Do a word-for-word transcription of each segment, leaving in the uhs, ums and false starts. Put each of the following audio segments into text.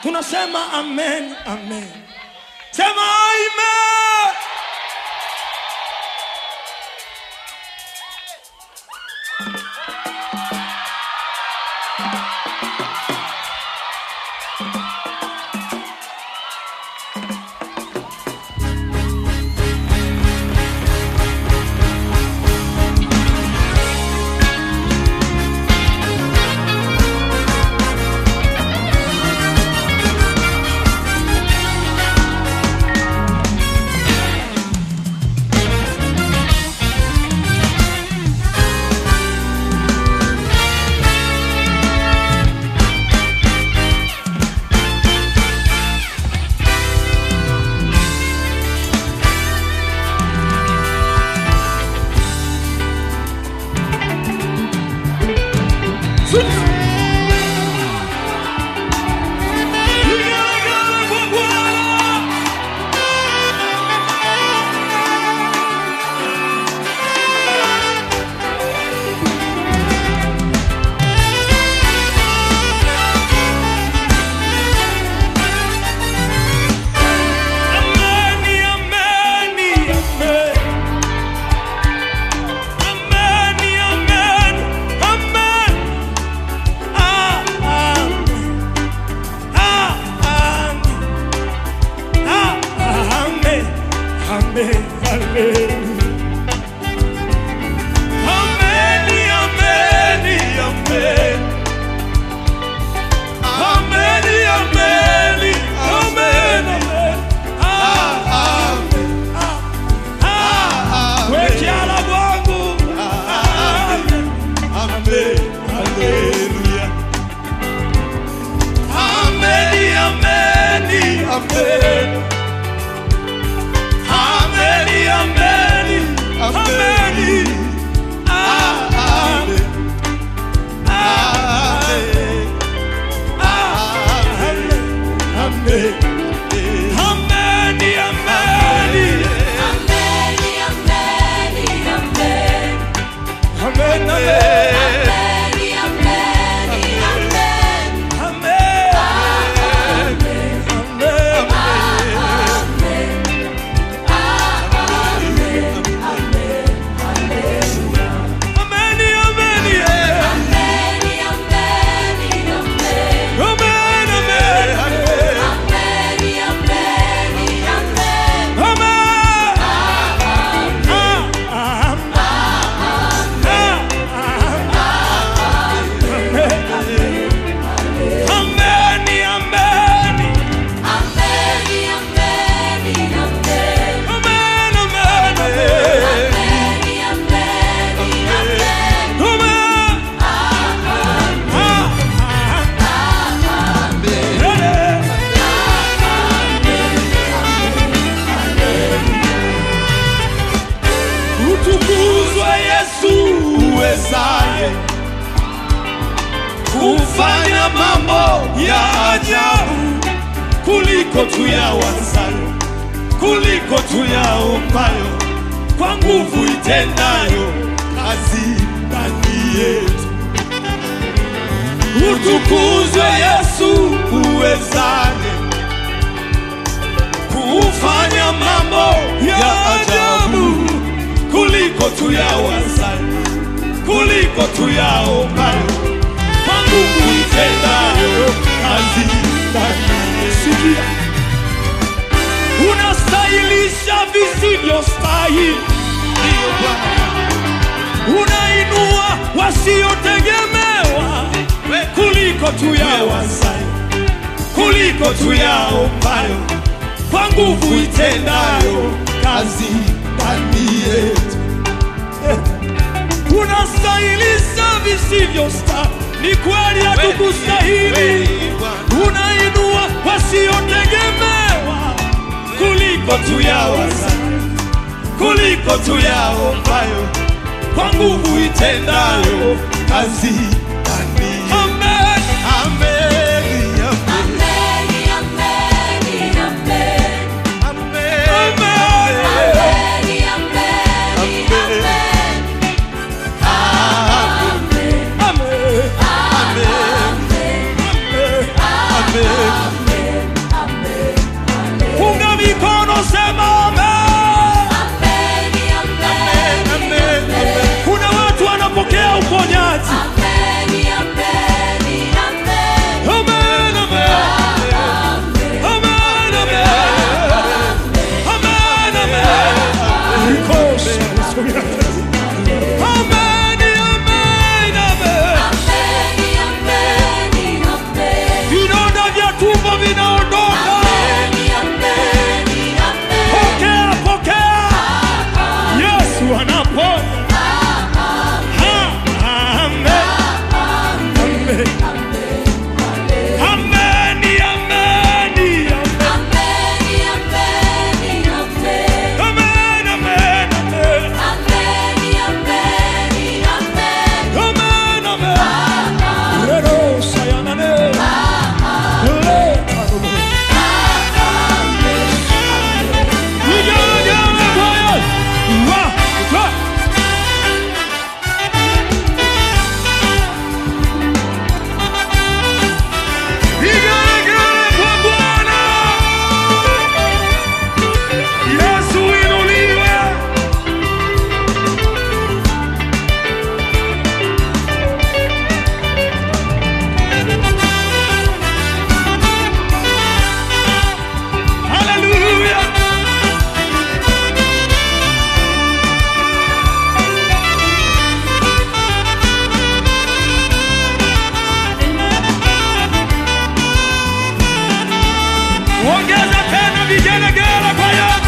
tunasema amen, amen. Sema amen. Kufanya mambo ya ajabu kuliko tuyawazayo, kuliko tuyaombayo, kwa nguvu itendayo kazi ndani yetu. Utukuzwe Yesu uwezaye kufanya mambo ya ajabu kuliko tuyawazayo, kuliko tuyaombayo, kwa nguvu itendayo kazi ndani yetu. Unastahilisha visivyostahili, unainua wasiotegemewa kuliko tuyawazayo, kuliko tuyaombayo, kwa nguvu itendayo kazi ndani yetu. Unastahilisha visivyostahili, ni kweli hatukustahili. Unainua wasiotegemewa kuliko tuyawazayo, kuliko tuyaombayo, kwa nguvu itendayo kazi ndani yetu. Amen, amen, amen. Ongeza tena vigelegele kwa Yesu.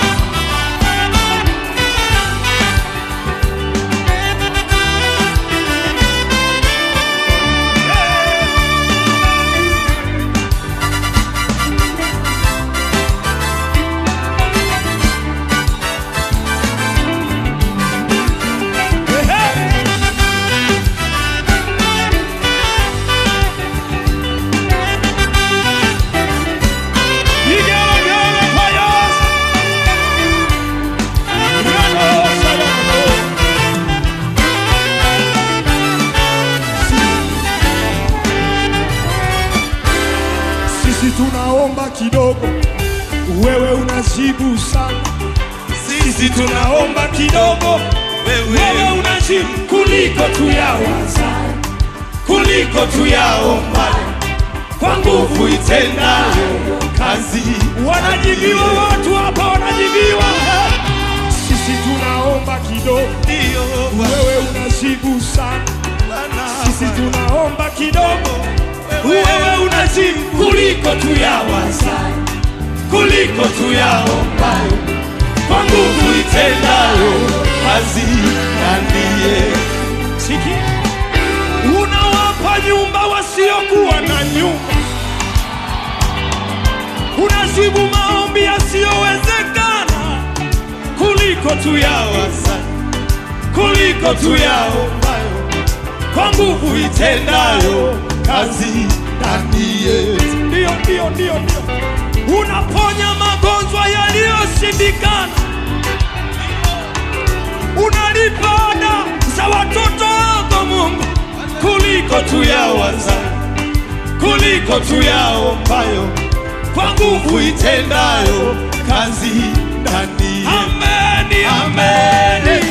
Sisi tunaomba kidogo, wewe unajibu sana. Sisi tunaomba kidogo, wewe unajibu kuliko tuyawaza, kuliko tuyaomba, kwa nguvu itendayo kazi. Wanajibiwa watu hapa, wanajibiwa. Sisi tunaomba kidogo, wewe unajibu sana. Sisi tunaomba kidogo, wewe unajibu kuliko tuyawaza, kuliko tuyaomba, kwa nguvu itendayo kazi. Ndiye sikia, unawapa nyumba wasiokuwa na nyumba, unajibu maombi yasiyowezekana, kuliko tuyawaza, kuliko tuyaomba, kwa nguvu itendayo kazi. Ndiye ndio ndio ndio ndio, unaponya magonjwa yaliyoshindikana, unalipa ada za watoto wako Mungu, kuliko tuyawaza, kuliko tuyaombayo, kwa nguvu itendayo kazi. Ndani amen, amen.